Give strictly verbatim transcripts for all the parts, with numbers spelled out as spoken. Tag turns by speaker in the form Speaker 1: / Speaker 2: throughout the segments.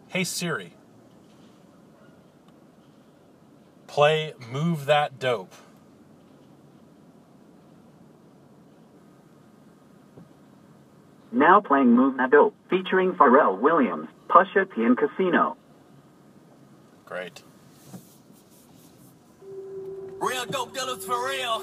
Speaker 1: Hey Siri, play Move That Dope.
Speaker 2: Now playing Move That Dope, featuring Pharrell Williams, Pusha T and Casino.
Speaker 1: Great.
Speaker 3: Real dope dealers for real.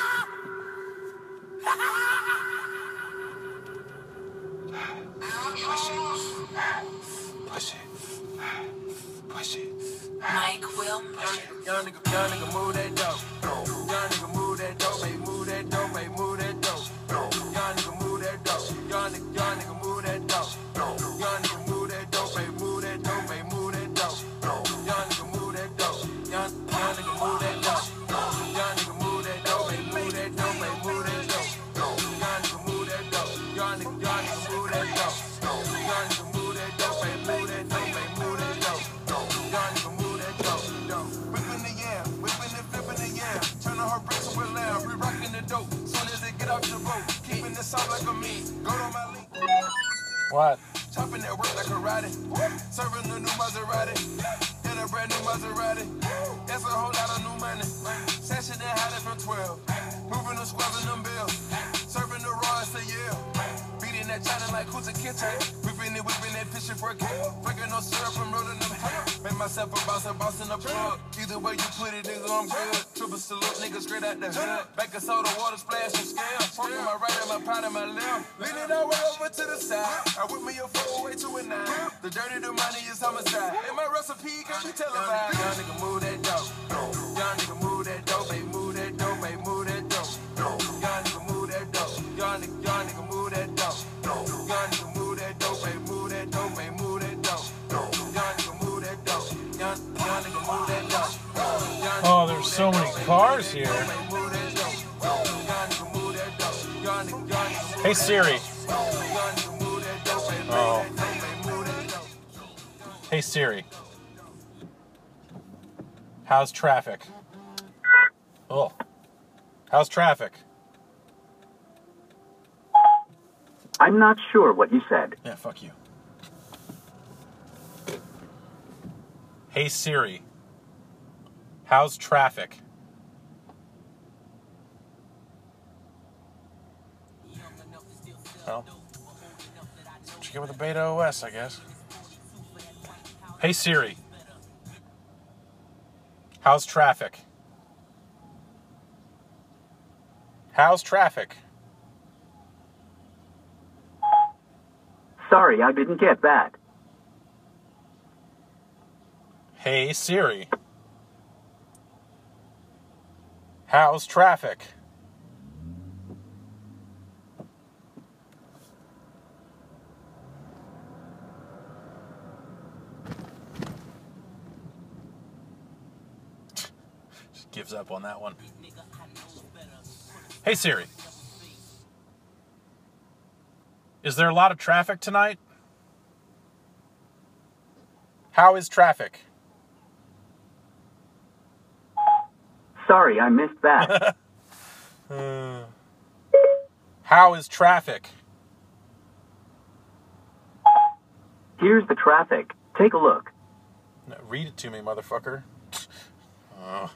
Speaker 4: Push it. Push it. Push it.
Speaker 5: Mike will.
Speaker 3: Young nigga, young nigga move that dope. Young nigga move that dope, baby, move that dope, baby, move that dope. Young nigga move that dope. Young nigga, young nigga move that dope. Young nigga move that dope, baby, move that dope, baby, move that dope. Young nigga move that dope. Young, young nigga move that dope. Young nigga move that dope, baby, move that dope, baby, move that dope. Young nigga move that dope. Young nigga, young nigga move that dope. Young nigga move that dope, baby, move that dope, baby, move that dope. Young nigga move that dope.
Speaker 4: Whipping the yam, whipping and flipping the yam. Turning her bricks to a lamb, re-rocking the dope. Soon as they get off the boat, keeping the sound like a me. Go to my link.
Speaker 1: What?
Speaker 4: Chopping that work like a riding. Serving the new Maserati. In a brand new Maserati. That's a whole lot of new money. Session and had it from twelve. Moving the squads in them bills. Serving the raw as a Yale. Beating that China like who's a kitchen. Whipping it, whipping it, fishing for a kick. Drinking no syrup and rolling them hair. Make myself a boss, a boss in the plug. Either way you put it, nigga, I'm good. Triple salute, nigga, straight out the hood. Back of soda, water splash and scale. Smoking my right and my pot and my left. Leaning all way over to the side. I whip me a four way to a nine. The dirty, the money is homicide. And my recipe can be televised.
Speaker 3: Young nigga move that dope. Young nigga move that dope, baby, move that dope, baby, move that dope. Young nigga move that dope. Young nigga, young nigga move that dope. Young nigga move that dope, baby, move that dope, baby, move that dope. Young nigga move that dope. Young, young nigga move that dope.
Speaker 1: Oh, there's so many cars here. Hey Siri. Oh. Hey Siri. How's traffic? Oh. How's traffic?
Speaker 2: I'm not sure what you said.
Speaker 1: Yeah, fuck you. Hey Siri. How's traffic? Well, that's what you get with a Beta O S, I guess. Hey Siri. How's traffic? How's traffic?
Speaker 2: Sorry, I didn't get that.
Speaker 1: Hey Siri. How's traffic? Just gives up on that one. Hey Siri. Is there a lot of traffic tonight? How is traffic?
Speaker 2: Sorry, I missed that.
Speaker 1: uh, how is traffic?
Speaker 2: Here's the traffic. Take a look.
Speaker 1: No, read it to me, motherfucker. Uh.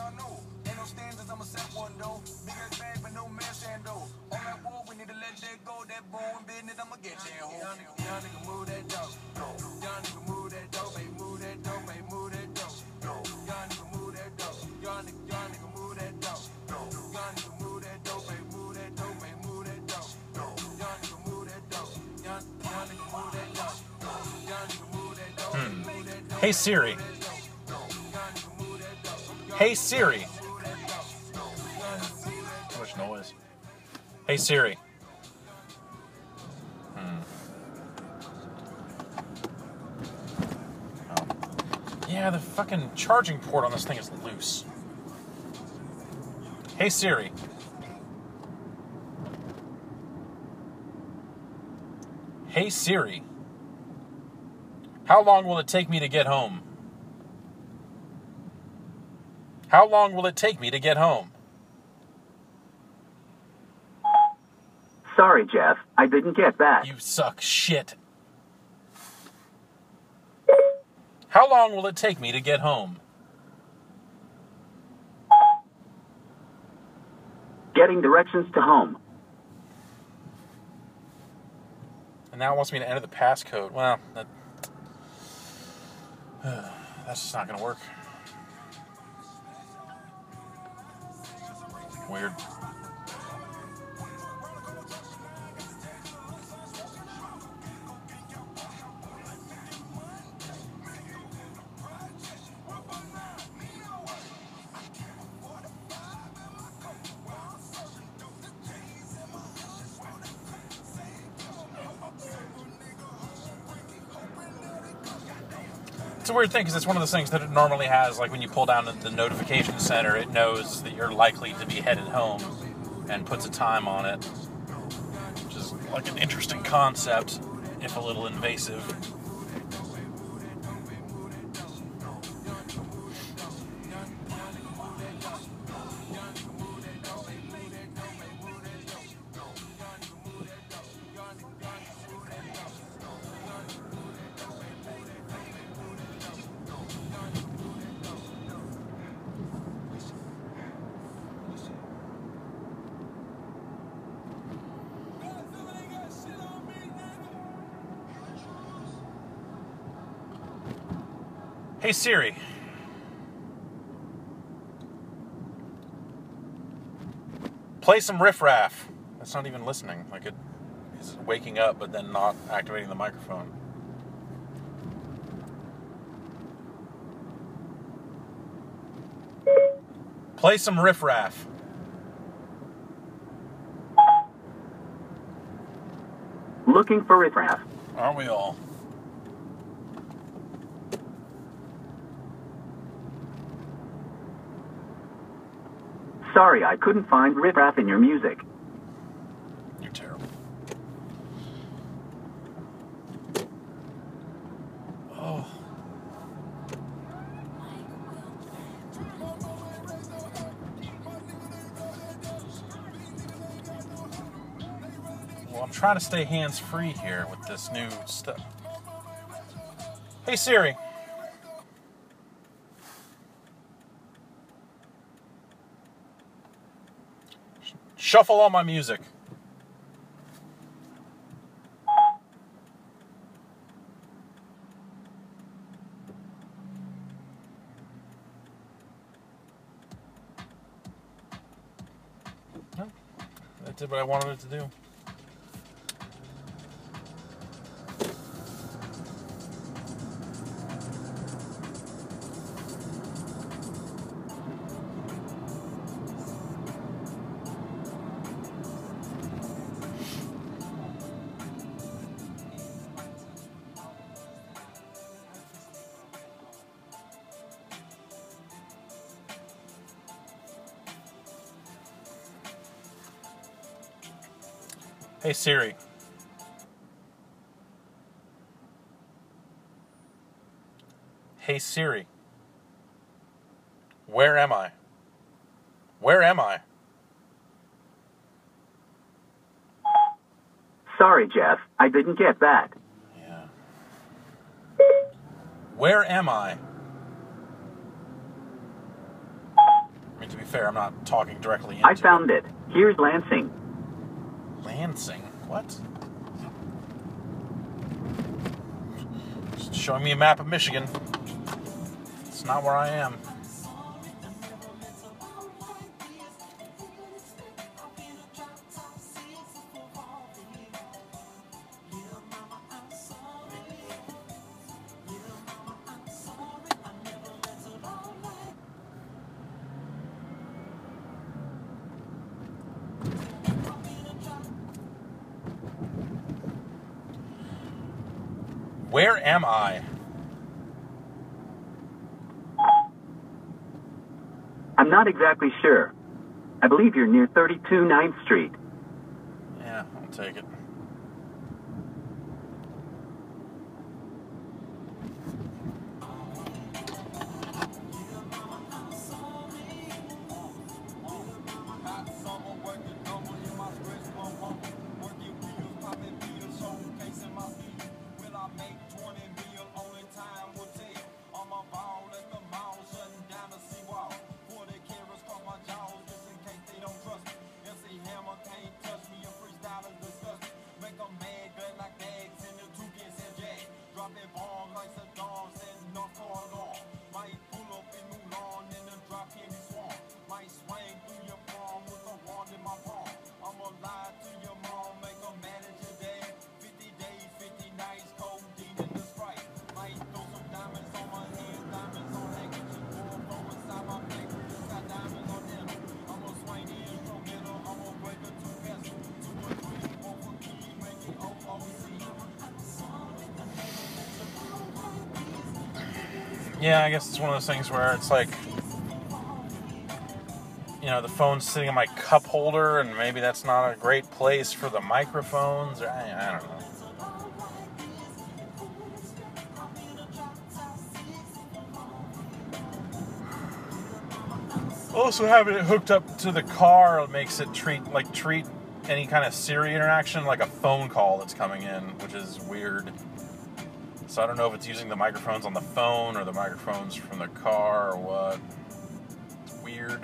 Speaker 3: y'all know. Ain't no standards, I'ma set one though. Big ass bag, but no man stand though. On that wall, we need to let that go. That bone business, I'ma get that hoe. Young nigga, young nigga, move that dope. Young nigga, move that dope, baby, move that dope, baby, move that dope. Young nigga, move that dope. Young nigga, young nigga, move that dope. Young nigga, move that dope, baby, move that dope, baby, move that dope. Young nigga, move that dope. Young young nigga, move that dope. Young nigga, move that dope, baby, move that dope.
Speaker 1: Hey Siri. Hey Siri. Too much noise. Hey Siri. Hmm. Oh. Yeah, the fucking charging port on this thing is loose. Hey Siri. Hey Siri. How long will it take me to get home? How long will it take me to get home?
Speaker 2: Sorry, Jeff, I didn't get that.
Speaker 1: You suck shit. How long will it take me to get home?
Speaker 2: Getting directions to home.
Speaker 1: And now it wants me to enter the passcode. Well, that, uh, that's just not going to work. Weird. It's a weird thing because it's one of those things that it normally has, like when you pull down the, the notification center, it knows that you're likely to be headed home and puts a time on it, which is like an interesting concept, if a little invasive. Hey Siri. Play some Riff Raff. That's not even listening. Like it is waking up but then not activating the microphone. Play some Riff Raff.
Speaker 2: Looking for Riff Raff.
Speaker 1: Aren't we all?
Speaker 2: Sorry, I couldn't find Riff Raff in your music.
Speaker 1: You're terrible. Oh. Well, I'm trying to stay hands-free here with this new stuff. Hey Siri. Shuffle all my music. No, that did what I wanted it to do. Hey Siri. Hey Siri. Where am I? Where am I?
Speaker 2: Sorry, Jeff, I didn't get that.
Speaker 1: Yeah. Where am I? fair, I'm not talking directly into
Speaker 2: I found it. Here's Lansing.
Speaker 1: Lansing? What? Just showing me a map of Michigan. It's not where I am. Where am I?
Speaker 2: I'm not exactly sure. I believe you're near thirty-two ninth Street.
Speaker 1: Yeah, I'll take it. Yeah, I guess it's one of those things where it's like, you know, the phone's sitting in my cup holder, and maybe that's not a great place for the microphones, or I, I don't know. Also, having it hooked up to the car makes it treat like treat any kind of Siri interaction like a phone call that's coming in, which is weird. So I don't know if it's using the microphones on the phone or the microphones from the car or what. It's weird.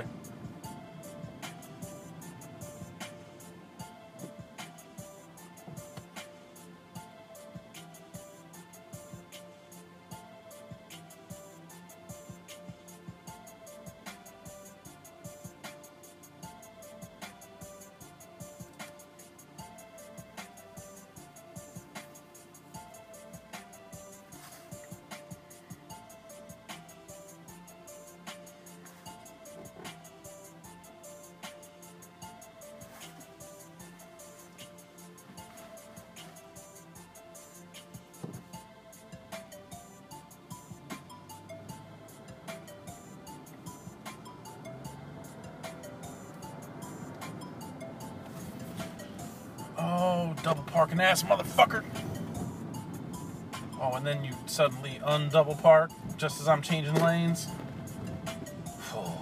Speaker 1: Oh, double parking ass motherfucker. Oh, and then you suddenly undouble park just as I'm changing lanes. Oh.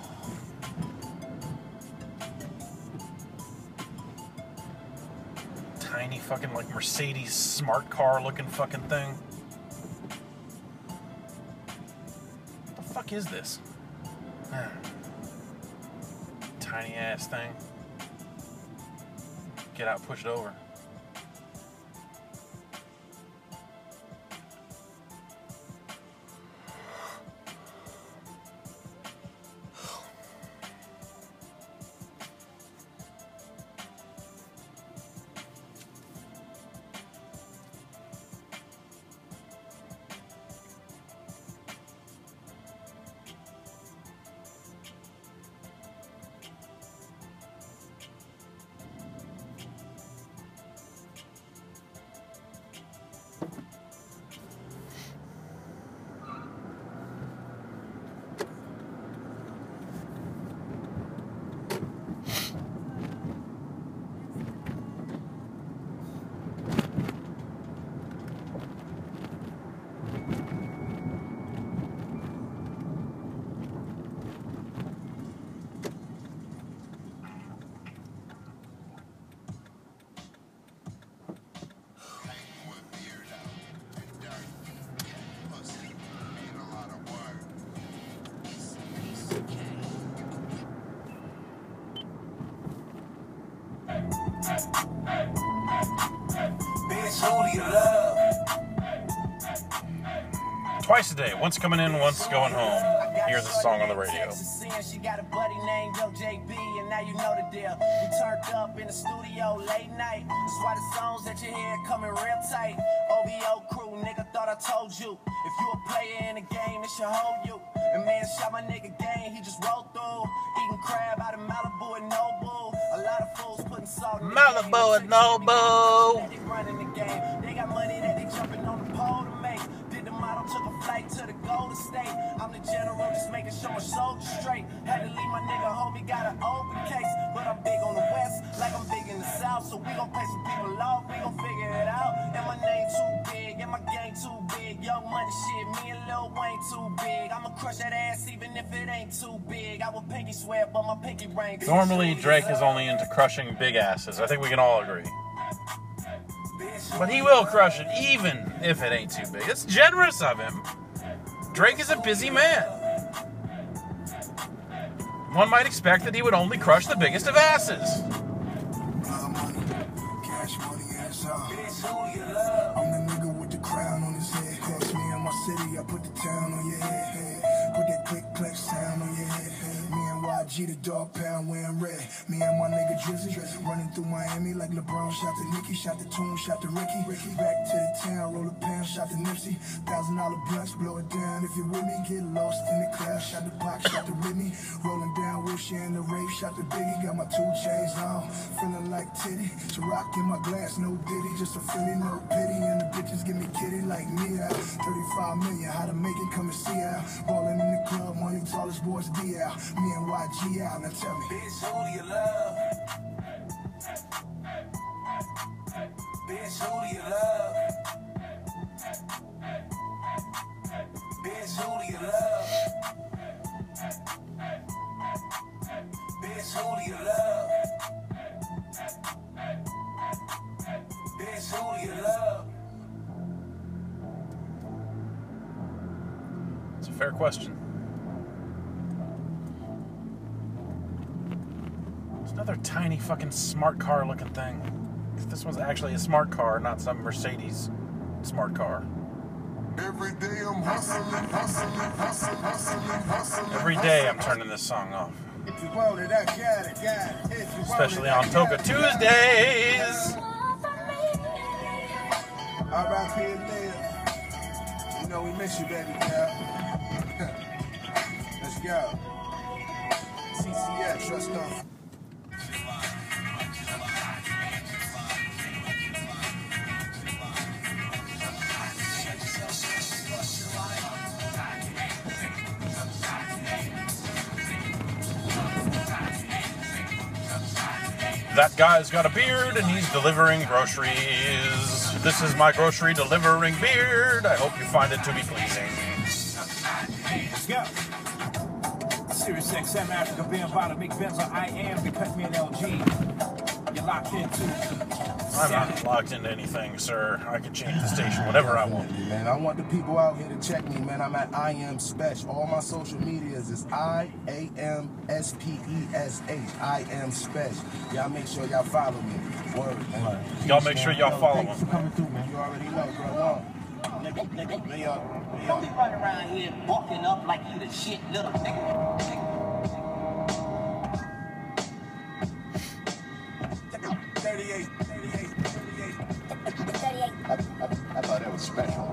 Speaker 1: Tiny fucking like Mercedes smart car looking fucking thing. What the fuck is this? Tiny ass thing. Get out, push it over.
Speaker 3: Bitch, who do you love?
Speaker 1: Twice a day, once coming in, once going home. Hear the song on the radio.
Speaker 3: She got a buddy named Yo J B, and now you know the deal. We turned up in the studio late night. That's why the songs that you hear coming real tight. O V O crew, nigga, thought I told you. If you a player in the game, it should hold you. And man shot my nigga game, he just rolled through. Eating crab out of Malibu and Nobu. A lot of fools putting salt in the
Speaker 1: Malibu and Nobu.
Speaker 3: They running the game. They got money that they jumping on the pole to make. Did the model, took a flight to the Golden State. I'm the general, just making sure my soldiers straight. Had to leave my nigga home, he got an open case. But I'm big on the west, like I'm big in the south. So we gon' pay some people off, we gon' figure it out. And my name too big, and my gang too big. Young money shit, me and Lil Wayne too big. I'ma crush that ass even if it ain't too big. I will pinky swear, but my pinky ring.
Speaker 1: Normally, Drake is only into crushing big asses. I think we can all agree. But he will crush it, even if it ain't too big. It's generous of him. Drake is a busy man. One might expect that he would only crush the biggest of asses.
Speaker 4: Cash money, ass up. I'm the nigga with the crown on his head. Catch me in my city, I put the town on your head. Put that click clack sound on your head. Me and Y G, the dog pound wearing red. Me and my nigga Drizzy running through Miami like LeBron. Shot to Nicki, shot to Toon, shot to Ricky. Ricky back to the town, roll a pound, shot to Nipsey. Thousand dollar blunts, blow it down if you with me. Get lost in the crowd, shot to Pac, shot to Whitney. Rolling down with you in the rave, shot to Biggie. Got my two chains on, feeling like titty. Ciroc in my glass, no ditty, just a Philly, no pity. And the bitches give me kitty like me out. thirty-five million, how to make it, come and see out. Ballin' in the club, money tallest boys D out. Me and Y G out, now tell me.
Speaker 3: Bitch, who do you love? Bitch, who do you love? Bitch, who do you love? Bitch, who do you love? Bitch, who do you love?
Speaker 1: It's a fair question. It's another tiny fucking smart car looking thing. This one's actually a smart car, not some Mercedes smart car.
Speaker 4: Every day I'm hustling, hustling, hustling, hustling, hustling.
Speaker 1: Every day I'm turning this song off.
Speaker 4: If you want it, I got it, got it. If you want
Speaker 1: Especially
Speaker 4: it,
Speaker 1: on
Speaker 4: I got
Speaker 1: Toka
Speaker 4: it.
Speaker 1: Tuesdays.
Speaker 4: R I P and live. You know we miss you, baby girl. Let's go. C C F, trust on.
Speaker 1: That guy's got a beard and he's delivering groceries. This is my grocery delivering beard. I hope you find it to be pleasing.
Speaker 5: Let's go. Sirius X M Africa being about to make Benz on I am because me and L G. You're locked into.
Speaker 1: I'm not locked into anything, sir. I can change the station whenever I want.
Speaker 6: Man, I want the people out here to check me, man. I'm at I Am Spesh. All my social medias is I A M S P E S H. I Am Spesh. Y'all make sure y'all follow me. Word, man.
Speaker 1: Y'all make sure y'all follow
Speaker 6: Thanks
Speaker 1: him.
Speaker 6: for coming through, man. You already know, bro.
Speaker 3: Nigga, nigga,
Speaker 6: Me up. Me
Speaker 3: don't be
Speaker 6: up.
Speaker 3: running around here walking up like you the shit, little nigga.
Speaker 4: thirty-eight, thirty-eight, thirty-eight.
Speaker 6: I, I, I thought that was special.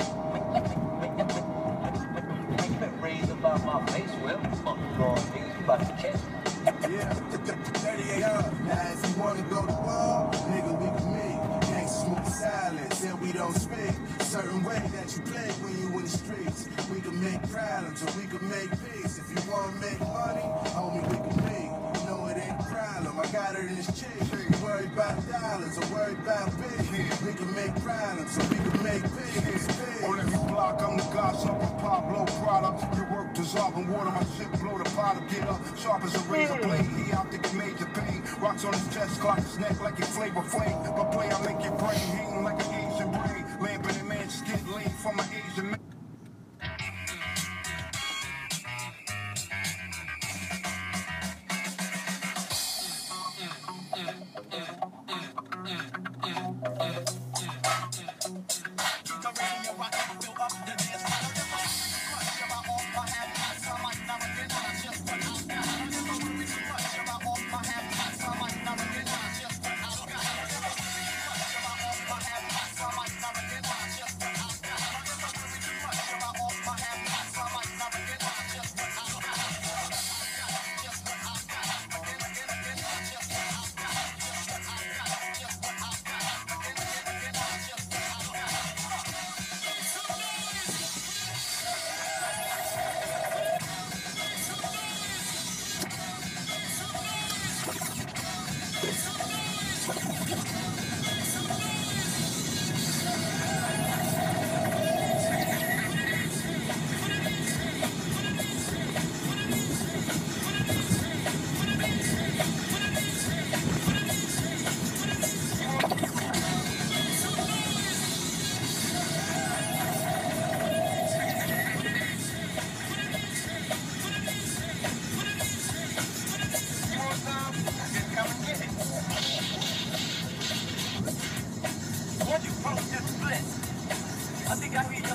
Speaker 3: You been raised above my face, well, fuck God, niggas, you about to catch me.
Speaker 4: Yeah, thirty-eight. Now if you wanna go to war, nigga, we can meet. Can't smoke silence, and we don't speak. Certain way that you play when you in the streets. We can make problems, or we can make peace. If you wanna make money, homie, we can meet. No, it ain't a problem. I got her in this chick. Worry about dollars, or worry about big. We can make problems, or we can make peace.
Speaker 7: On every block, I'm the gossip of Pablo Prada. Your work dissolving water, my shit blow the pot up. Get up, sharp as a razor blade. He out there get major pain. Rocks on his chest, clock his neck like it flavor flame. But play, I make your brain hang like an Asian brain. Lamp in the man, skin lean from an Asian man.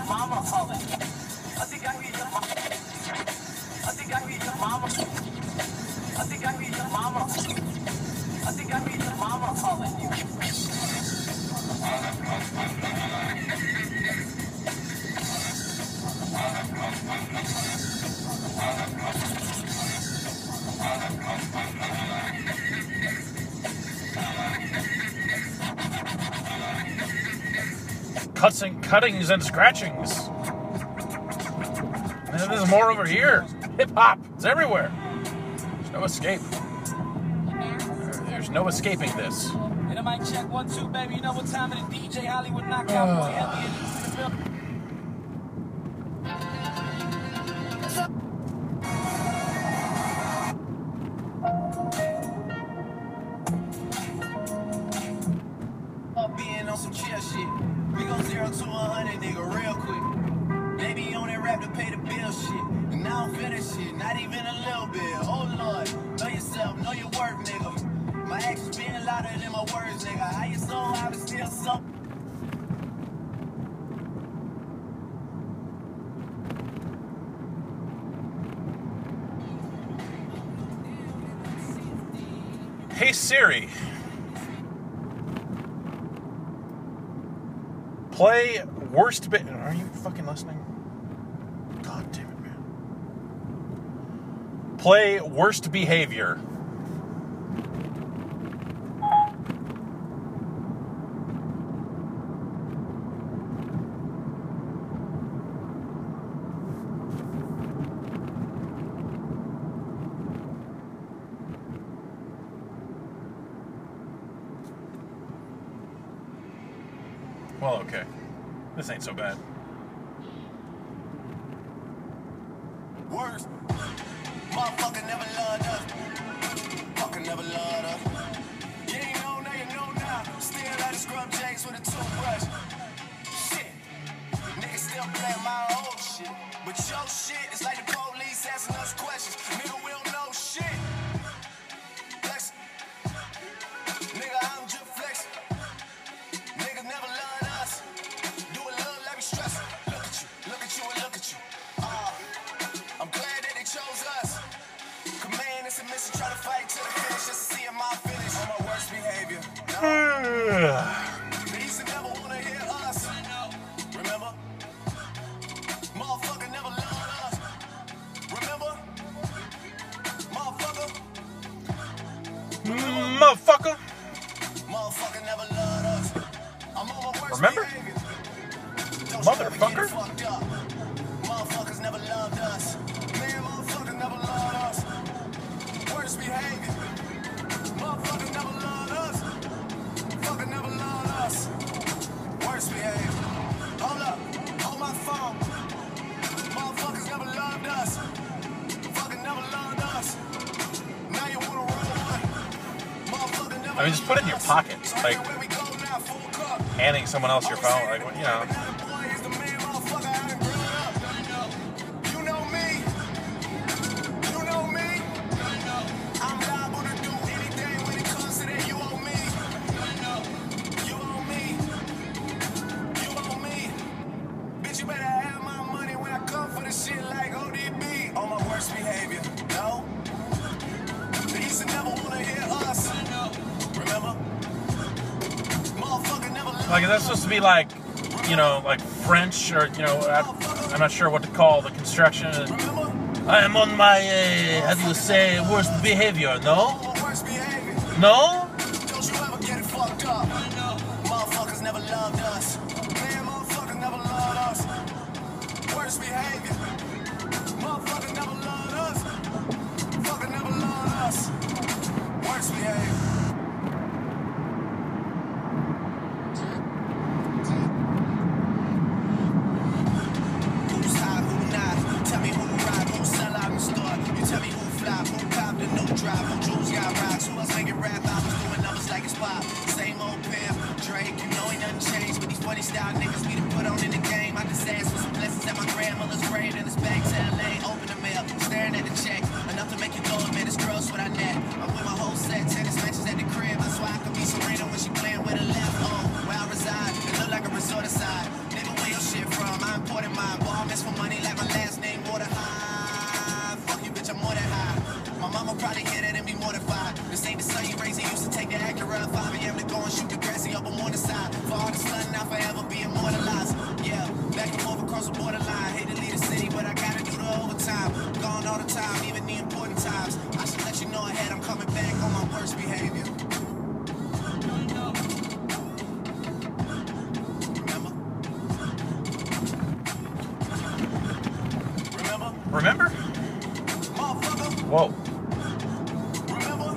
Speaker 3: mama calling. I think I hear your mama. I think I hear your mama. I think I hear your mama. I think I hear your mama calling you.
Speaker 1: Cuts and cuttings and scratchings. And there's more over here. Hip hop. It's everywhere. There's no escape. There's no escaping this.
Speaker 3: And I might check one, two, baby. You know what time it is? D J Hollywood knockout boy Elliot into the building. Being on some chill shit. We go zero to a hundred, nigga, real quick. They be on that rap to pay the bill shit. And I don't feel that shit, not even a little bit. Oh Lord, know yourself, know your worth, nigga. My actions being louder than my words, nigga. How you so high but still so.
Speaker 1: Hey Siri. Play worst bit. Are you fucking listening? God damn it, man. Play worst behavior. Well, okay. This ain't so bad.
Speaker 3: Worst. Motherfucker never loved us. Fucker never loved us. You ain't know now, you know now. Still out of scrub jakes with a toothbrush. Shit. Niggas still playing my old shit. But your shit is like the police asking us questions. Nigga, we don't know shit. Flex. Nigga, I'm just flexing. Niggas never loved us. Do a little like we stressing. Look at you, look at you, and look at you. Uh, I'm glad that they chose us. Command and submission, try to fight to the finish just to see my finish. On my worst behavior. No. They used to never want to hear us. Remember? Motherfucker never loved us. Remember? Motherfucker.
Speaker 1: Motherfucker.
Speaker 3: Motherfucker never loved us. I'm on my worst
Speaker 1: Remember?
Speaker 3: behavior. Don't
Speaker 1: Motherfucker.
Speaker 3: you ever get it fucked up. Motherfuckers never loved us. Man, motherfuckers never loved us. Worst behavior. Motherfuckers never loved us. Fucker never loved us. Worst behavior. Hold up. Hold my phone. Motherfuckers never loved us. Fucker never loved us. Now you wanna roll one. Motherfucker never
Speaker 1: I mean, just put it in your pocket. Like,
Speaker 3: where we go now, full cup.
Speaker 1: handing someone else your phone. Like, you know.
Speaker 3: You know me. You know me. I'm liable to do anything when it comes to that. You owe me. You owe me. You owe me. Bitch, you better have my money when I come for the shit like O D B. On my worst behavior. No. They used to never want to hear us. Remember? Motherfucker never loved
Speaker 1: Like, is that supposed to be like, you know, like French or, you know, I, I'm not sure what to call the construction. I am on my, uh, how do you say, worst behavior, no?
Speaker 3: worst behavior.
Speaker 1: No?
Speaker 3: Don't you ever get it fucked up. Motherfuckers never loved us. Man, motherfuckers never loved us. Worst behavior. Motherfuckers never loved us. Fucker never loved us. Worst behavior. Who's hot, who not? Tell me who ride, who sell out in the store. You tell me who fly, who cop the new drive, who jewels got rocks, who else making rap albums doing numbers like it's pop. Same old pimp, Drake, you know ain't nothing changed, but these funny style niggas we done put on in the game. I just asked for some blessings at my grandmother's grave, and it's back to L A. Open the mail, staring at the check, enough to make you go, man, it's gross what I net. I'm with my whole set, tennis matches at the crib. That's why I could be Serena when she playing with her left. Oh, where I reside, it look like a resort aside. Nigga, where your shit from? I imported
Speaker 8: wanna hear that and be mortified. This ain't the son you raised, he used to take the actor out five a m to go and shoot the grassy up on one side. For all the sun, now forever be immortalized. Yeah, back and forth across the borderline. Hate to leave the city, but I gotta do the overtime. Gone all the time, even the important times. I should let you know ahead, I'm coming back on my worst behavior.
Speaker 1: Remember? Whoa.
Speaker 8: Remember?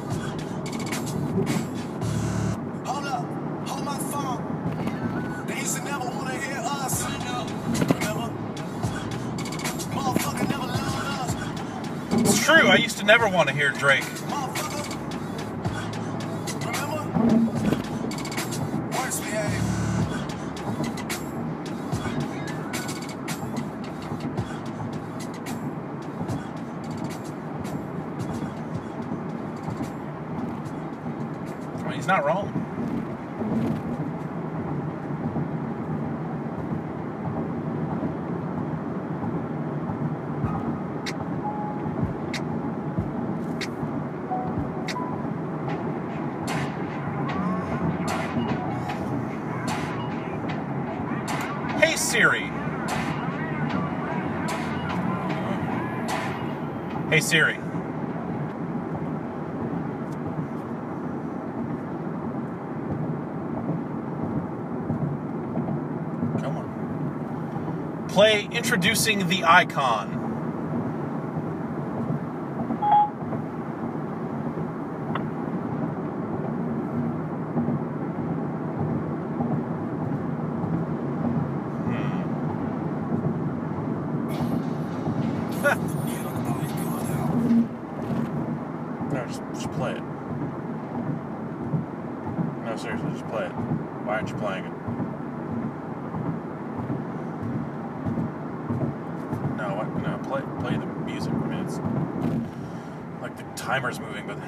Speaker 8: Hold up. Hold my phone. They used to never want to hear us. Remember? Motherfucker never loved us.
Speaker 1: It's true. I used to never want to hear Drake.
Speaker 8: Motherfucker. Remember? Worst behavior.
Speaker 1: He's not wrong. Hey Siri. Hey Siri. Play Introducing the Icon. Hmm. No, just, just play it. No, seriously, just play it. Why aren't you playing it? Play, play the music. I mean, it's like the timer's moving, but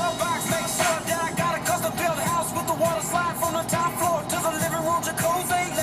Speaker 8: Top floor to the living room jacuzzi.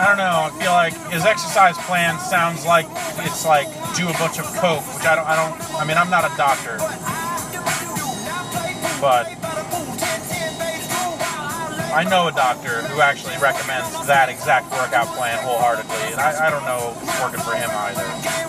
Speaker 1: I don't know. I feel like his exercise plan sounds like it's like do a bunch of coke, which I don't. I don't. I mean, I'm not a doctor, but I know a doctor who actually recommends that exact workout plan wholeheartedly, and I, I don't know if it's working for him either.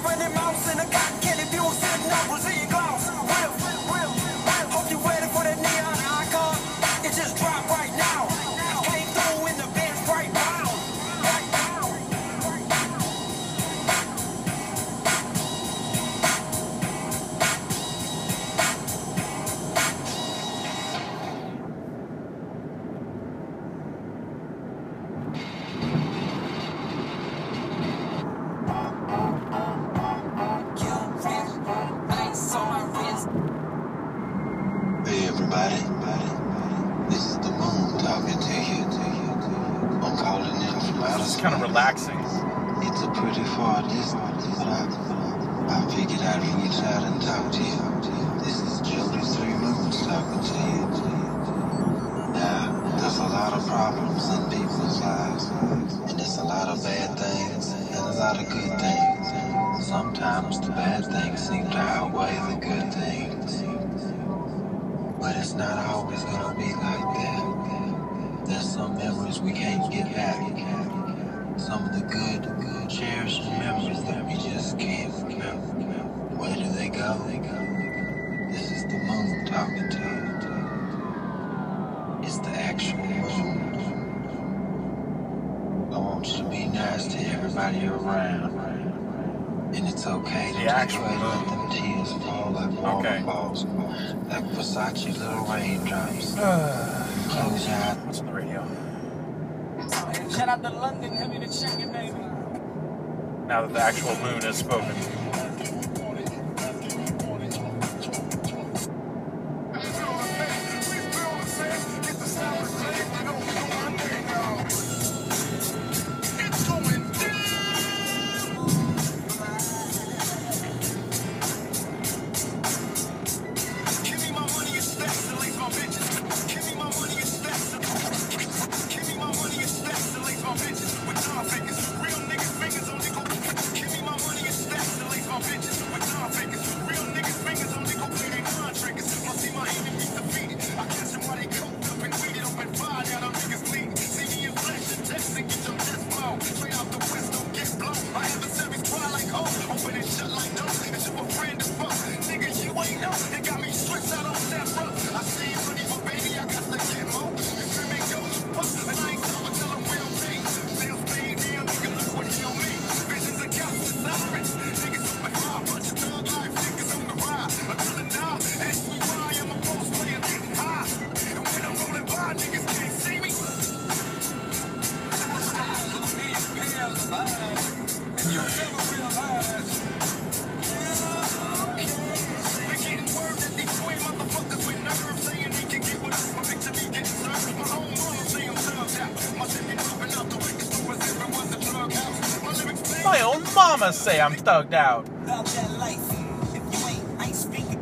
Speaker 9: Hey everybody, this is the moon talking to you. I'm calling in from outer
Speaker 1: It's kind of relaxing.
Speaker 9: It's a pretty far distance, but I, I figured I'd reach out and talk to you. This is Jody's Three Moons talking to you. Now, there's a lot of problems in people's lives, and there's a lot of bad things and a lot of good things. Sometimes the bad things seem to outweigh the good things. But it's not always gonna be like that. There's some memories we can't get back. Some of the good, good cherished memories that we just can't remember. Where do they go? This is the moon talking to you. It's the actual moon. I want you to be nice to everybody around. And it's okay to
Speaker 1: The
Speaker 9: just
Speaker 1: actual
Speaker 9: try to let
Speaker 1: moon.
Speaker 9: them tears fall like
Speaker 1: Okay.
Speaker 9: waterfalls. Like Versace little raindrops.
Speaker 1: Uh,
Speaker 9: Close your eyes.
Speaker 1: what's on the radio?
Speaker 5: Shout out to London, heavy to check it, baby.
Speaker 1: Now that the actual moon has spoken. My own mama say I'm thugged out.
Speaker 8: About that life, if you ain't, I ain't speaking.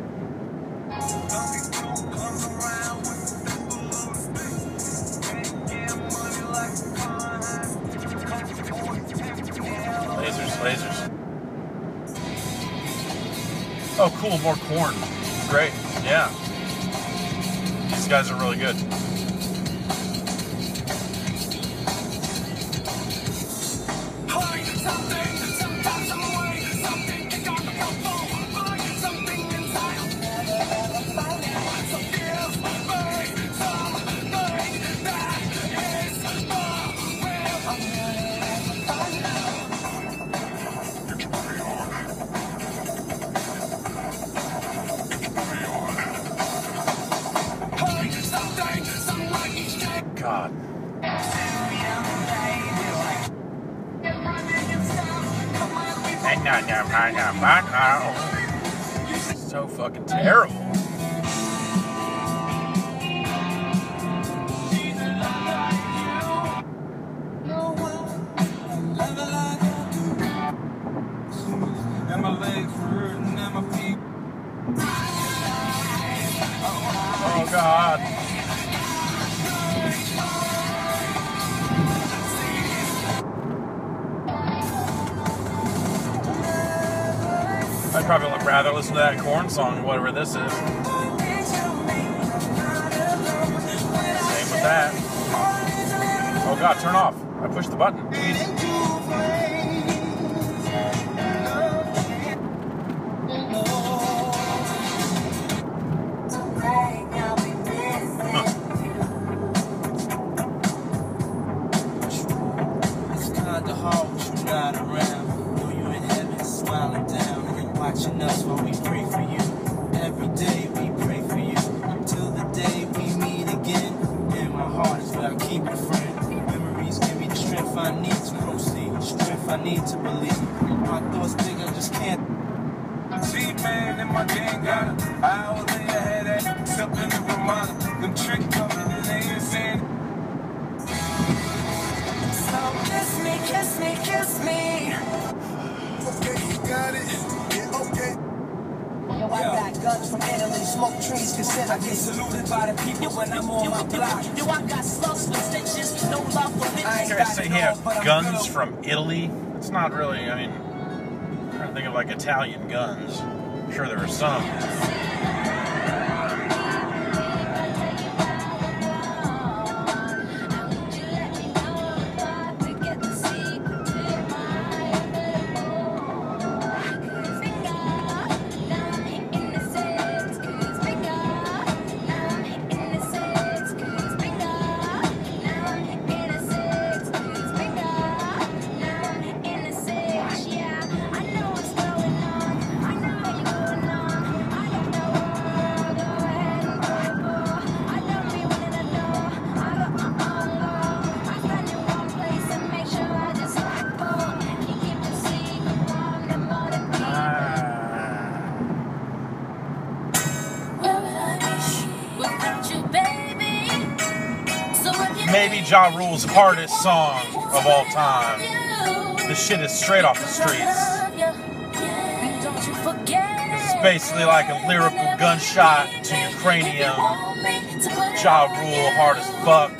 Speaker 1: Lasers, lasers. Oh, cool, more corn. Great, yeah. These guys are really good. God. So fucking terrible.
Speaker 5: And my legs hurting and my feet.
Speaker 1: Oh God. probably would rather listen to that Korn song, whatever this is. Same with that. Oh God, turn off. I pushed the button.
Speaker 8: Watching us while we pray for you. Every day we pray for you. Until the day we meet again. In my heart is where I keep it, friend. Memories give me the strength I need to proceed. Strength I need to believe. My thoughts big, I just can't.
Speaker 3: See, man, and my gang got it. I always lay ahead at something to remind them. Them trick coming and they ain't saying.
Speaker 8: So kiss me, kiss me, kiss me.
Speaker 3: Okay, you got it. Okay.
Speaker 8: Yo, I got guns from Italy, smoke trees, consent. I get saluted by the people when I'm on my block. Yo, I got slugs with stitches, no love for me.
Speaker 1: You guys say he have guns from Italy? It's not really, I mean, I'm trying to think of like Italian guns. I'm sure there are some. Maybe Ja Rule's hardest song of all time. This shit is straight off the streets. This is basically like a lyrical gunshot to your cranium. Ja Rule, hard as fuck.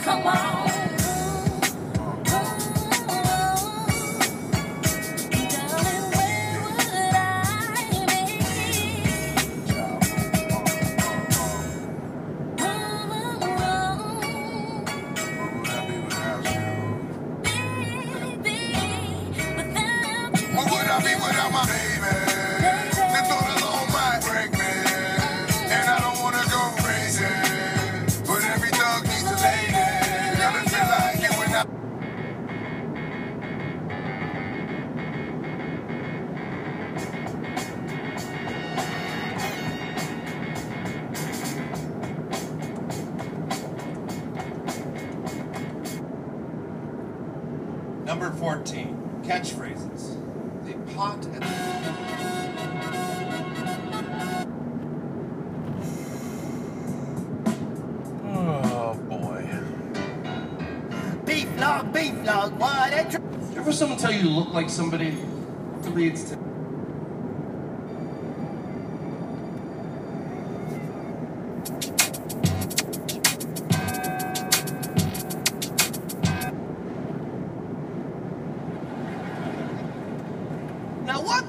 Speaker 10: Number fourteen, catchphrases. The pot and the...
Speaker 1: Oh boy.
Speaker 8: Beef log, beef log, what a tr-
Speaker 10: Ever someone tell you you look like somebody who leads to...
Speaker 8: Now what?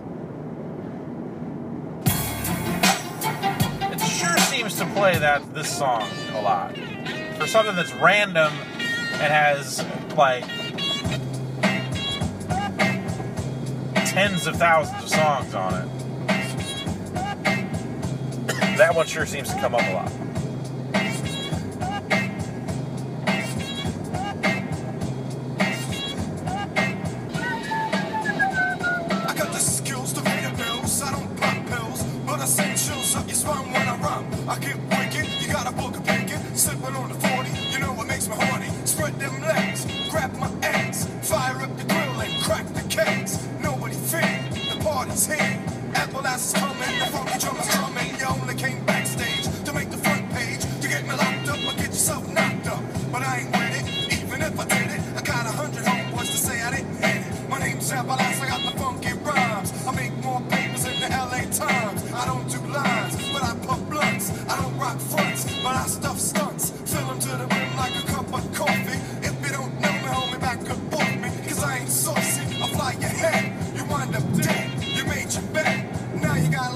Speaker 1: It sure seems to play that this song a lot. For something that's random and has like tens of thousands of songs on it. That one sure seems to come up a lot.
Speaker 3: I got the skills to pay the bills. I don't pop pills, but I send chills up your spine when I rhyme. I get wicked, you got a book of bacon. Sipping on the forty, you know what makes me horny. Spread them legs, grab my eggs, fire up the grill and crack the kegs. Nobody fear, the party's here. Apple ass is coming, the funky drummers coming. You only came backstage to make the front page. To get me locked up or get yourself knocked up. But I ain't with it, even if I did it. I got a hundred homeboys to say I didn't hit it. My name's Apple ass, I got the funky rhymes. I make more papers in the L A Times. I don't do lines, but I puff blunts. I don't rock fronts, but I stuff stunts. Fill them to the rim like a cup of coffee. If you don't know me, hold me back and board me. Cause I ain't saucy, I fly your head. You wind up dead, you made your bed. Now you got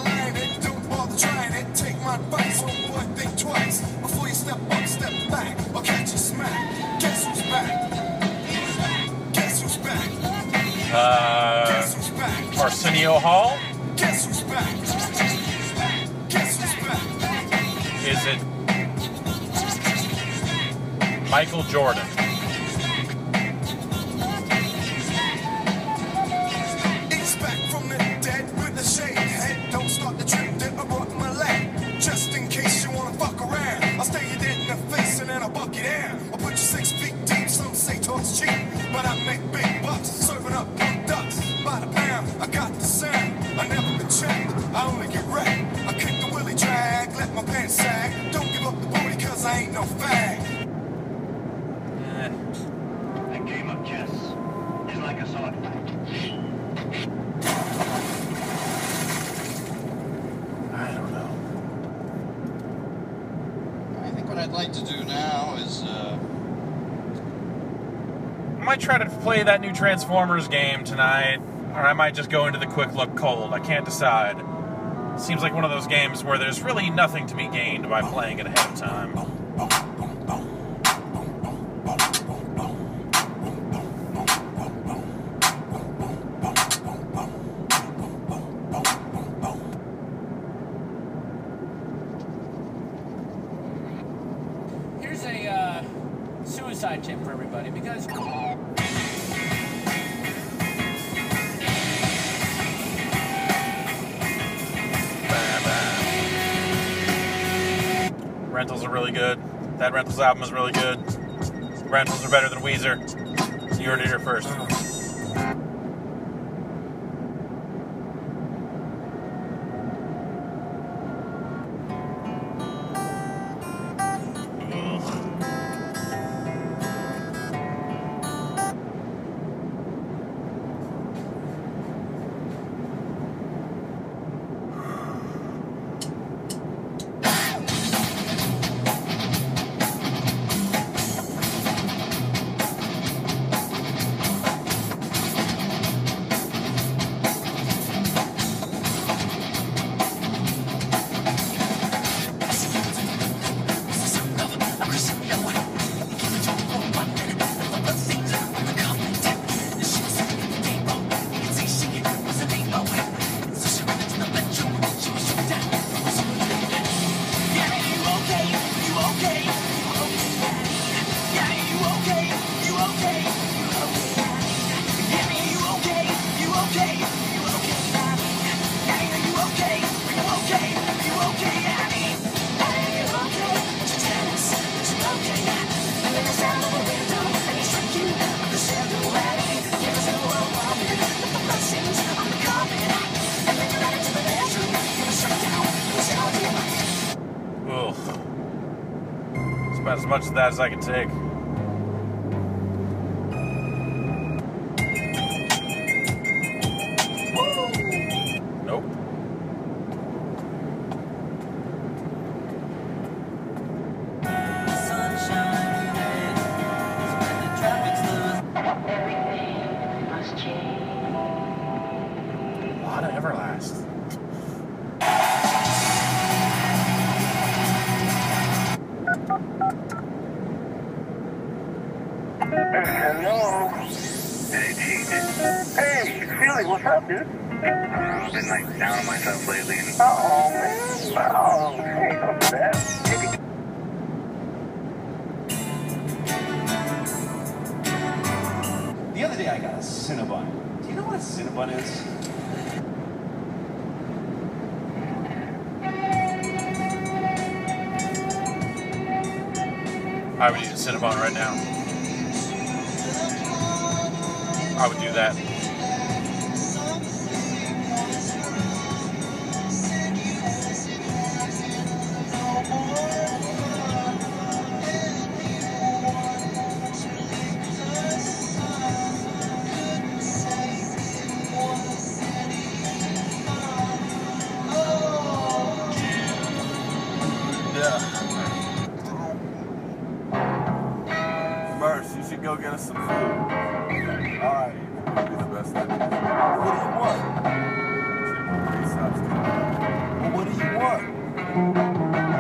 Speaker 7: smack. Guess who's back? Guess who's back?
Speaker 1: Uh,
Speaker 7: Guess who's back?
Speaker 1: Arsenio Hall?
Speaker 7: Guess who's back? Guess who's back?
Speaker 1: Is it Michael Jordan?
Speaker 7: He's back from the dead with the shaved head. Don't start the trip that I brought in my leg. Just in case you wanna fuck around, I'll stare you dead in the face and then I'll buck you down. I'll put you six feet deep. Some say talk's cheap, but I make big bucks serving up punk ducks by the pound. I got the sound. I never been changed. I only get wrecked. I kick the willy drag, let my pants sag. Don't give up the booty, cause I ain't no fag.
Speaker 11: A game of chess is like a sword fight.
Speaker 1: I don't know.
Speaker 12: I think what I'd like to do now is, uh...
Speaker 1: I might try to play that new Transformers game tonight, or I might just go into the quick look cold. I can't decide. Seems like one of those games where there's really nothing to be gained by playing it ahead of time.
Speaker 13: Here's a uh, suicide tip for everybody, because...
Speaker 1: Rentals are really good. That Rentals album is really good. Rentals are better than Weezer. You heard it here first. About as much of that as I can take. Nope. A lot of Everlast.
Speaker 11: Hello. Hey, Gene. Hey, Philly, what's up, dude? I've been like down on myself lately. And... Oh man. Oh, hey, don't do that. Maybe.
Speaker 10: The other day I got a Cinnabon. Do you know what a Cinnabon is?
Speaker 1: I would eat a Cinnabon right now. I would do that.
Speaker 14: Merce, you should go get us some food. Alright, that'd be the best idea. What do you want? Well, what do you want? What's on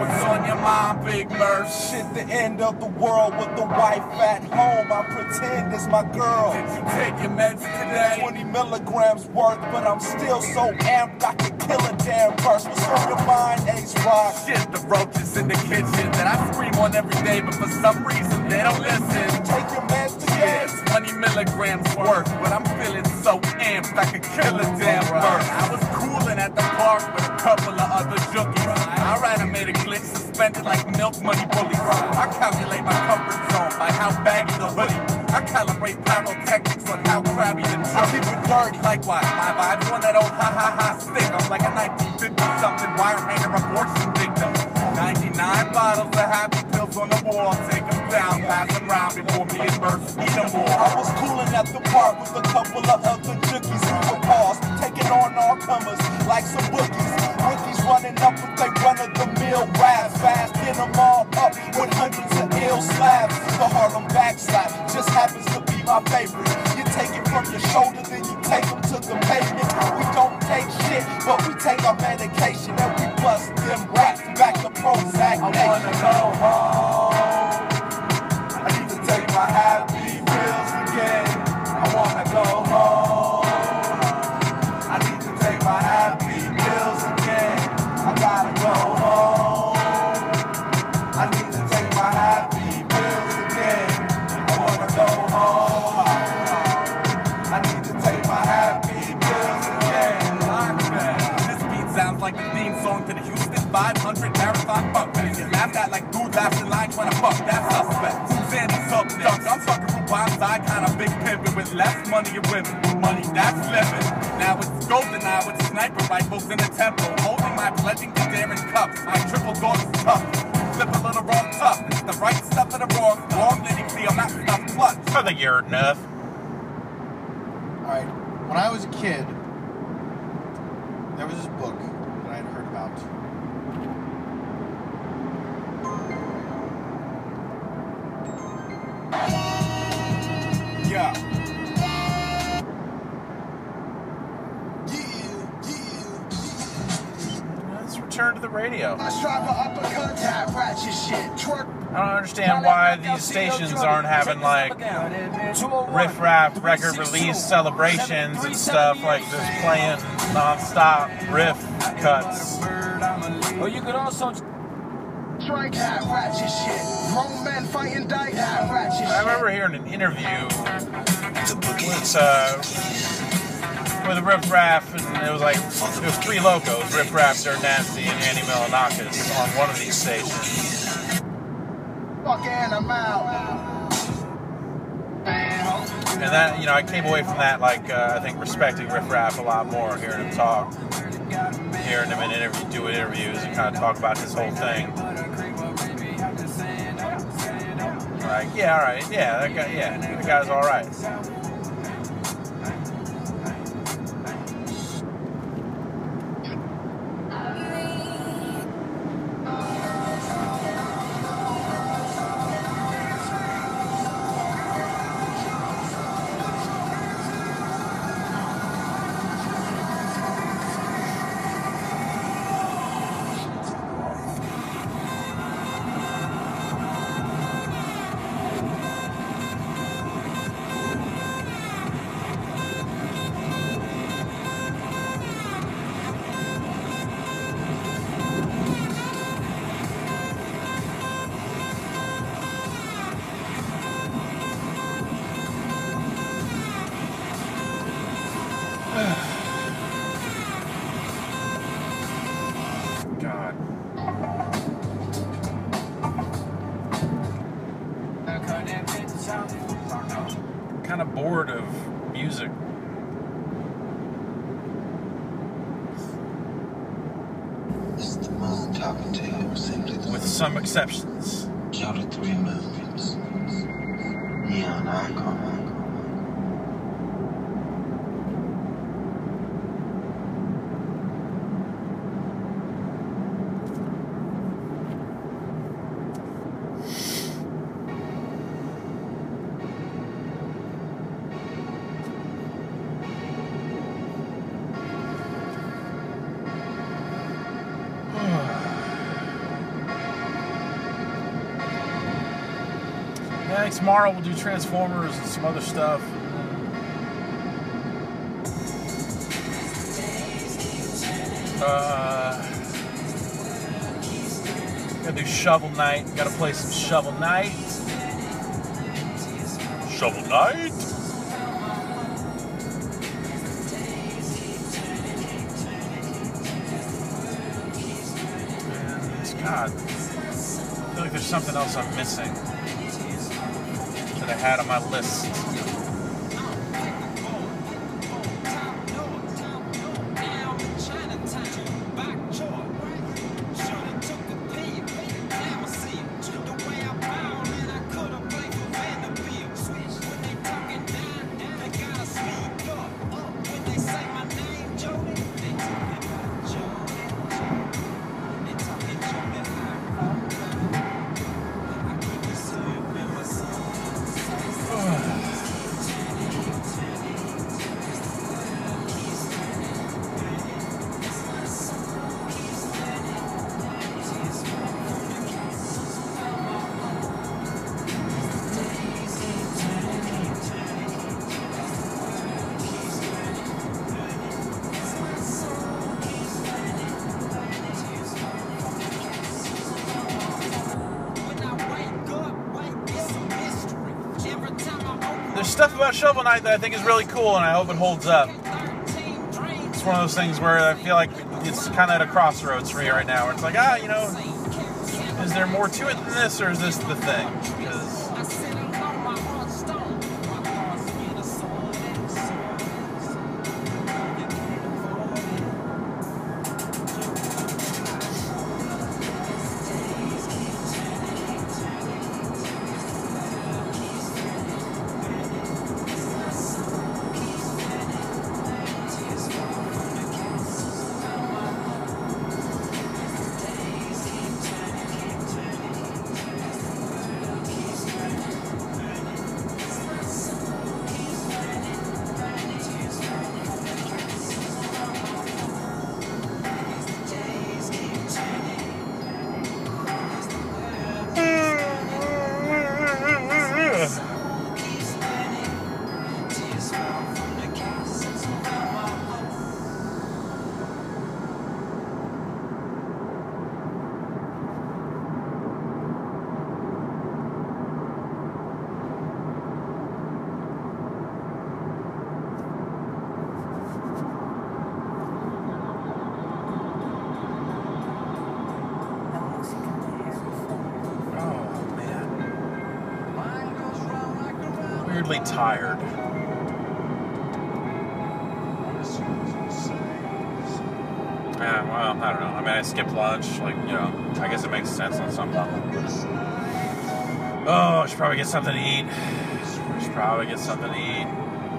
Speaker 4: your mom, Big Murph.
Speaker 6: Shit, the end of the world with the wife at home. I pretend it's my girl.
Speaker 4: Did you take your meds today?
Speaker 6: twenty milligrams worth, but I'm still so amped I could kill a damn verse. What's on your mind, Ace Rock?
Speaker 4: Shit, the roaches in the kitchen that I scream on every day, but for some reason they don't listen.
Speaker 6: Take your meds today?
Speaker 4: Yeah, twenty milligrams worth, but I'm feeling so amped I could kill a damn verse. I was cooling at the park with a couple of other jookies. Alright, I made a glitch, suspended like milk money bullies. I calculate my comfort zone by how baggy the hoodie. I calibrate pyrotechnics on how crabby the
Speaker 6: I keep it dirty.
Speaker 4: Likewise, my vibes on that old ha ha ha stick. I'm like a nineteen fifty something wire hanger abortion victim. ninety-nine bottles of happy pills on the wall. Take them down, pass them round before me and Murph eat them all.
Speaker 6: I was cooling at the park with a couple of other jookies. We were paused, taking on all comers like some bookies. Rookies running up with they run-of-the-mill raps. Fast, get them all up with hundreds of ill slabs. The Harlem backslide just happens to be my favorite. You take it from your shoulder, then you take them to the pavement. We don't take shit, but we take our medication and we bust them raps back to Prozac.
Speaker 4: I wanna go home. I need to take my happy pills again. I wanna go home. I need to take my happy pills again. I gotta go home. I need to take my happy pills again. I wanna go home. I need to take my happy pills again. This beat sounds like the theme song to the Houston five hundred marathon fuck. You laugh at like dude laughs in line trying to fuck that suspect. Sandy's up next. I'm fucking from bonsai, kind of big pimpin' with less money and women. Money that's living. Now it's golden now with sniper rifles in the temple. Holding my pledging to daring cups. My triple dog is tough. Flip a little wrong tough. It's the right stuff in the wrong. Wrong letting see I'm not stuff clutch.
Speaker 1: I think you're enough.
Speaker 12: Alright, when I was a kid, there was this book that I had heard about.
Speaker 6: Yeah.
Speaker 1: Let's return to the radio.
Speaker 6: I strive for uppercut, tap ratchet shit, twerk.
Speaker 1: I don't understand why these stations aren't having like riff raff record release celebrations and stuff, like just playing non-stop riff cuts.
Speaker 13: Or you could also
Speaker 6: Strike that ratchet shit. Grown men fighting dice. That ratchet shit.
Speaker 1: I remember hearing an interview with uh, with Riff Raff, and it was like it was three locos: Riff Raff, Dirt Nasty, and Andy Milonakis on one of these stations.
Speaker 6: Fuck and I'm out.
Speaker 1: And that, you know, I came away from that like uh, I think respecting Riff Raff a lot more, hearing him talk, hearing him in interview, do interviews, and kind of talk about his whole thing. Like, yeah, all right, yeah, that guy, yeah, that guy's all right. Kind of bored of music.
Speaker 9: It's the moon talking to you, simply the
Speaker 1: With some exceptions.
Speaker 9: Show the three moons. Neon icon.
Speaker 1: Yeah, I think tomorrow we'll do Transformers and some other stuff. Uh, gotta do Shovel Knight. Gotta play some Shovel Knight. Shovel Knight. And God, I feel like there's something else I'm missing that I had on my list. There's stuff about Shovel Knight that I think is really cool, and I hope it holds up. It's one of those things where I feel like it's kind of at a crossroads for me right now, where it's like, ah, you know, is there more to it than this, or is this the thing? Because weirdly tired. Yeah, well, I don't know. I mean, I skipped lunch. Like, you know, I guess it makes sense on some level. Oh, I should probably get something to eat. I should probably get something to eat.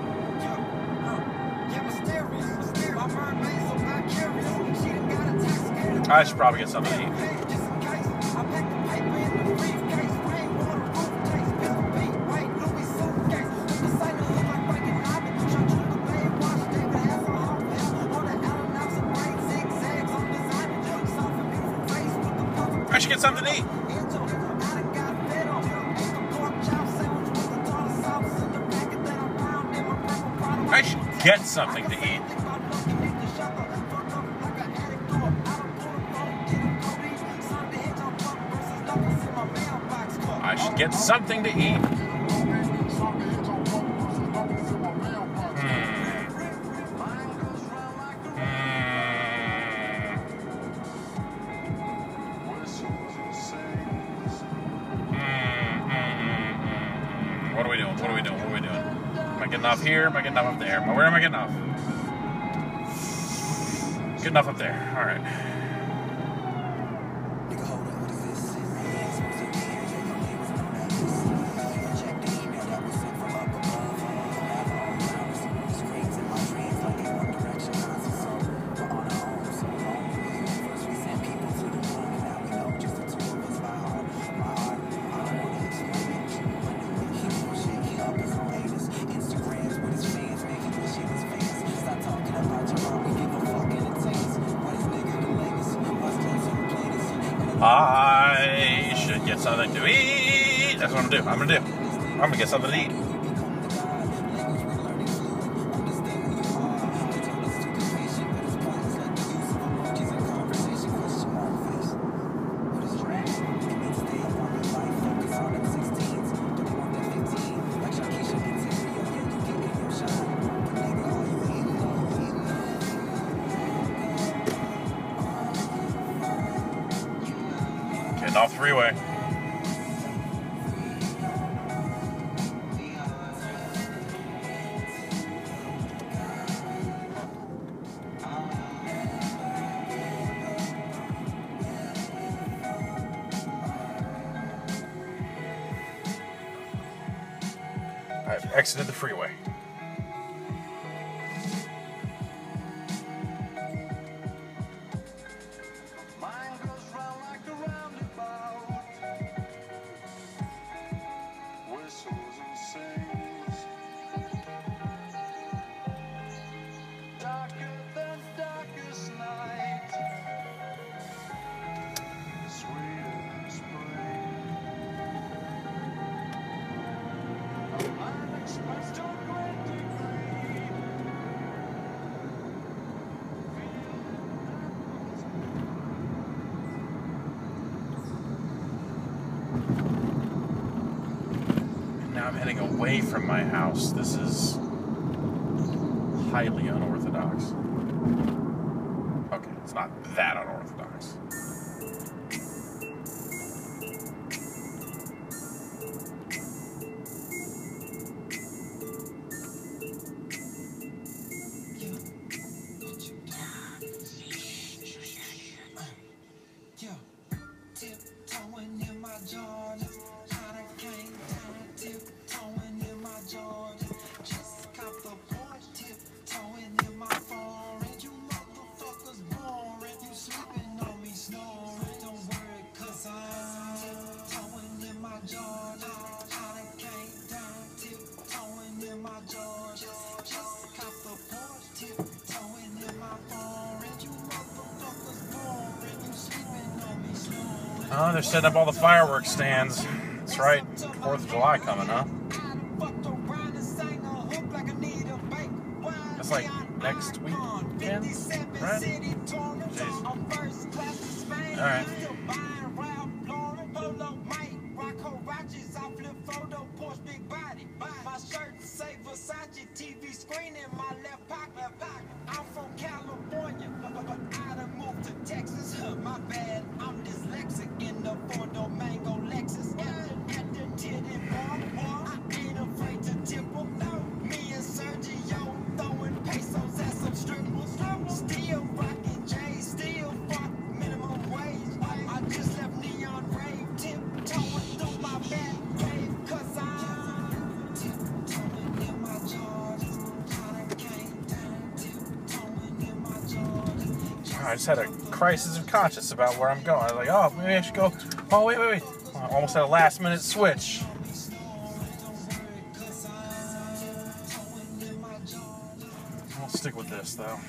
Speaker 1: I should probably get something to eat. I should get something to eat. I should get something to eat. I should get something to eat. What are we doing? What are we doing? What are we doing? Am I getting off here? Am I getting off up there? Where am I getting off? Getting off up there. All right. I should get something to eat. That's what I'm gonna do. I'm gonna do. I'm gonna get something to eat. Getting off the freeway. I've exited the freeway. Now I'm heading away from my house. This is highly unorthodox. Okay, it's not that unorthodox. Oh, they're setting up all the fireworks stands. That's right. fourth of July coming, huh? That's like next weekend, right? Jeez. Alright.
Speaker 8: I'm from California, but I done moved to Texas. My bad, I'm dyslexic in the four-door mango Lexus. At the titty bar, I ain't afraid to tip 'em. No, me and Sergio throwing pesos at some strippers. Still rocking J's, still fuck minimum wage. I just left Neon Rave, tiptoeing through my back cave, 'cause I'm tiptoeing in my Jordans.
Speaker 1: I just had a crisis of conscience about where I'm going. I was like, oh, maybe I should go. Oh, wait, wait, wait. I almost had a last minute switch. I'll stick with this, though.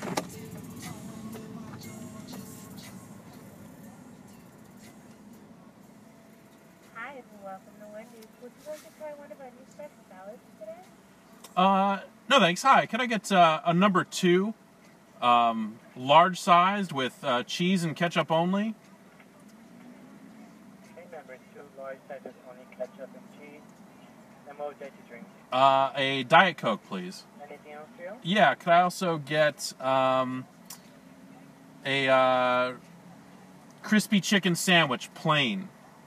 Speaker 15: Hi, and welcome to Wendy's. Would you like to try one of our new special salads today?
Speaker 1: Uh, no thanks. Hi, can I get uh, a number two? Um, large sized with uh, cheese and ketchup only.
Speaker 16: Okay, number two, large sizes only ketchup and cheese. And what would you like to drink?
Speaker 1: Uh, a Diet Coke, please.
Speaker 16: Anything else for you?
Speaker 1: Yeah, could I also get um, a uh, crispy chicken sandwich, plain?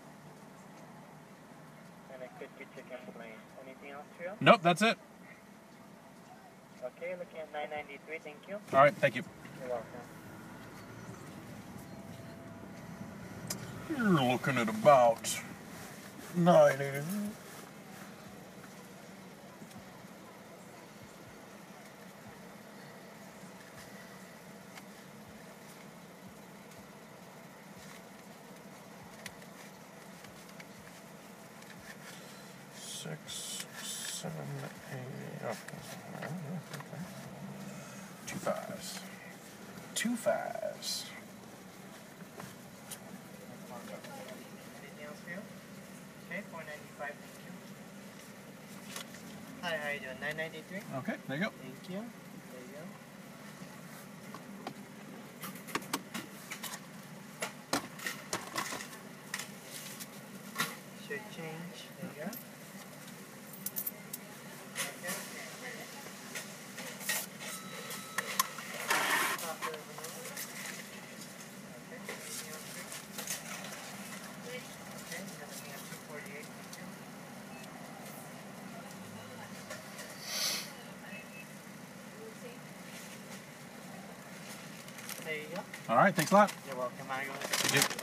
Speaker 16: And a crispy chicken plain. Anything else for you?
Speaker 1: Nope, that's it.
Speaker 16: Okay, looking at nine ninety-three, thank you.
Speaker 1: All right, thank you.
Speaker 16: You're welcome.
Speaker 1: You're looking at about nine eighty. Six, seven, eight. Oh, two fives. Two fives.
Speaker 16: Anything else for you? Okay, four ninety-five, thank you. Hi, how you doing? nine ninety-three?
Speaker 1: Okay, there you go.
Speaker 16: Thank you. There you go. Should change. There you go. Okay. Stop there for now. Okay. Anything else, please? Okay, you have a hand two forty-eight. Thank you. There you go.
Speaker 1: All right, thanks a lot.
Speaker 16: You're welcome. I go.
Speaker 1: Thank you.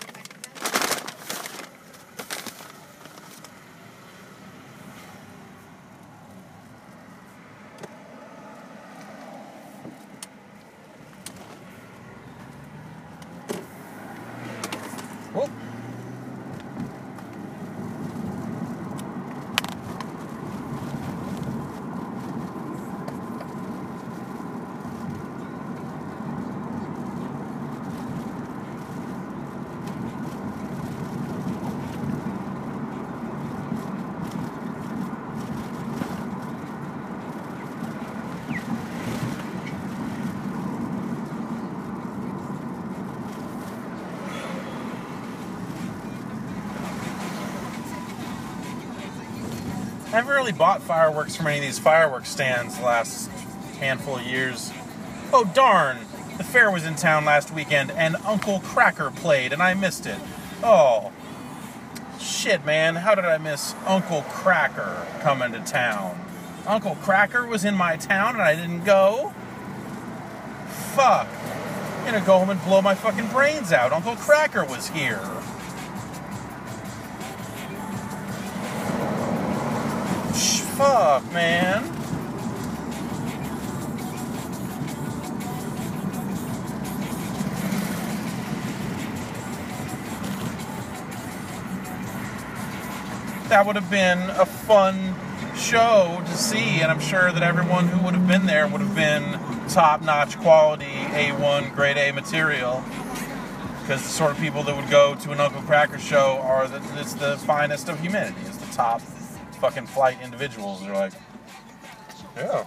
Speaker 1: Whoa. I haven't really bought fireworks from any of these fireworks stands the last handful of years. Oh darn! The fair was in town last weekend and Uncle Kracker played and I missed it. Oh. Shit, man. How did I miss Uncle Kracker coming to town? Uncle Kracker was in my town and I didn't go? Fuck. I'm gonna go home and blow my fucking brains out. Uncle Kracker was here. Fuck, man. That would have been a fun show to see, and I'm sure that everyone who would have been there would have been top-notch quality, A one, grade A material. Because the sort of people that would go to an Uncle Kracker show are the, it's the finest of humanity. It's the top fucking flight individuals. They're like, yeah.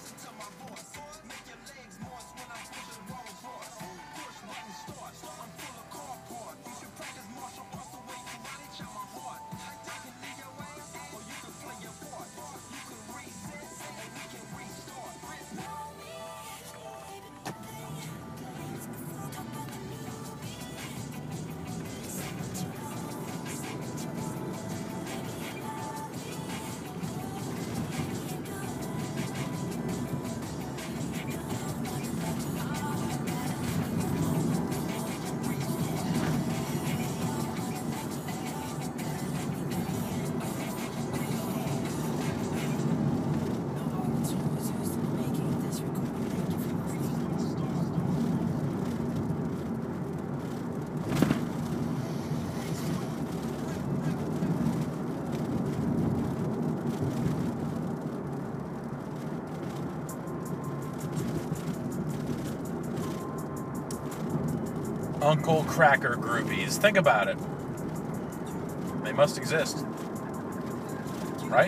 Speaker 1: Uncle Kracker groupies. Think about it. They must exist. Right?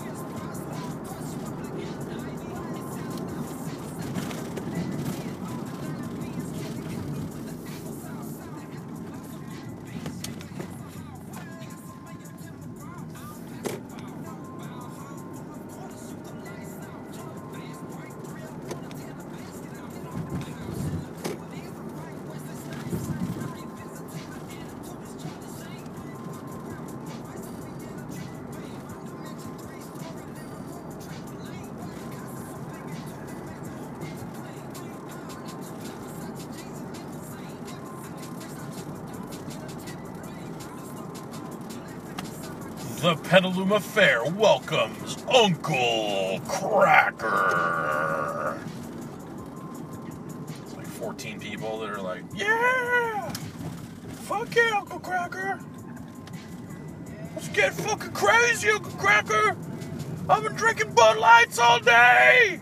Speaker 1: The Petaluma Fair welcomes Uncle Kracker. It's like fourteen people that are like, yeah! Fuck yeah, Uncle Kracker! Let's get fucking crazy, Uncle Kracker! I've been drinking Bud Lights all day!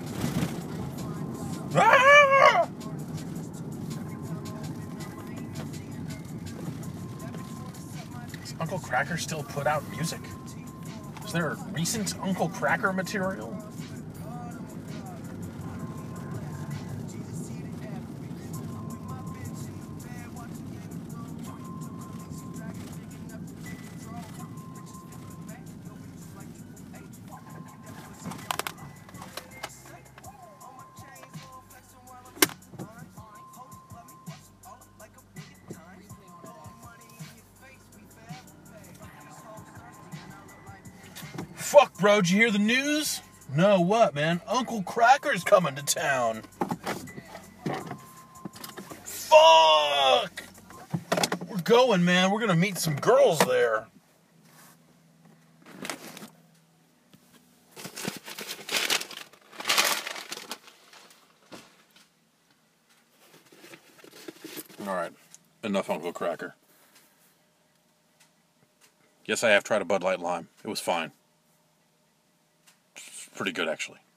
Speaker 1: Ah! Does Uncle Kracker still put out music? Does there recent Uncle Cracker material? Fuck, bro, did you hear the news? No, what, man? Uncle Cracker's coming to town. Fuck! We're going, man. We're gonna meet some girls there. Alright, enough Uncle Cracker. Yes, I have tried a Bud Light Lime. It was fine. Pretty good, actually.